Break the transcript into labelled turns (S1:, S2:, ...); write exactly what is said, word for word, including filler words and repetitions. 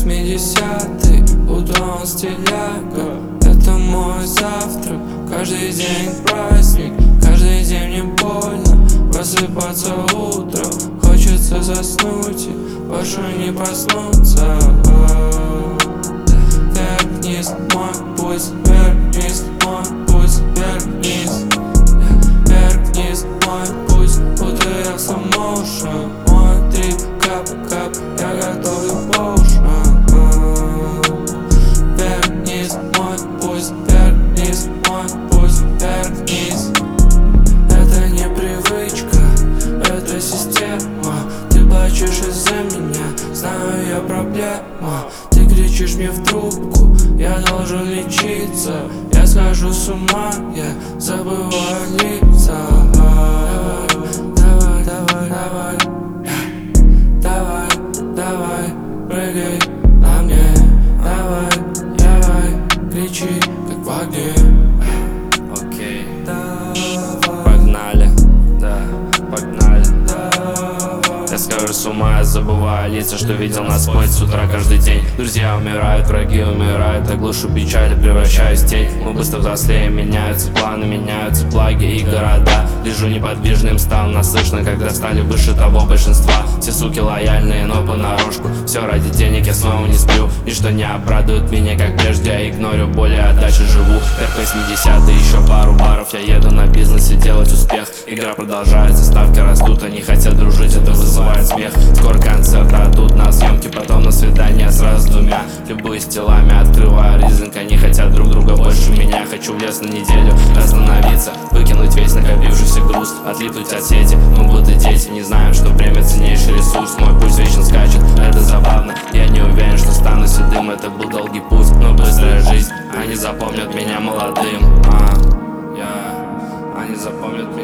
S1: восьмидесятый, утром стиляга. Это мой завтрак, каждый день праздник, каждый день мне больно просыпаться утром. Хочется заснуть и больше не проснуться. Вверх-вниз, мой путь, вверх-вниз, мой путь, вверх-вниз. Вверх-вниз, мой путь, будто я в слоу-моушен. Мой трип, кап-кап, я готовлю поушен. Вверх-вниз, мой путь, вверх-вниз, мой путь, вверх-вниз. Это не привычка, это система. Ты плачешь из-за меня, знаю я проблема. Ты кричишь мне в трубку, я должен лечиться. Я схожу с ума, я забываю лица. Давай, давай, давай, давай, давай, прыгай на мне. Давай, давай, кричи, как в огне.
S2: Окей, погнали, да, погнали. Я схожу с ума, я забываю лица, что видел на спойт с утра каждый день. Друзья умирают, враги умирают, я глушу печаль и превращаюсь в тень. Мы быстро взрослеем, меняются планы, меняются плаги и города. Лежу неподвижным, стал наслышно, когда стали выше того большинства. Все суки лояльные, но понарошку. Все ради денег, я снова не сплю. Ничто не обрадует меня, как прежде, я игнорю боль, а дальше живу. Вверх восьмидесятые, еще пару баров, я еду на бизнесе делать успех. Игра продолжается, ставки растут, они хотят дружить, это вызывает смех. Скоро концерт, а тут на съемки, потом на свидание сразу с двумя. Любуюсь телами, открываю ризинг, они хотят друг друга больше меня. Хочу в лес на неделю, остановиться, выкинуть весь накопившийся груз, отлипнуть от сети, мы будто дети, не знаем, что время ценнейший ресурс. Мой пульс вечно скачет, это забавно, я не уверен, что стану седым. Это был долгий путь, но быстрая жизнь, они запомнят меня молодым. а, yeah. Они запомнят меня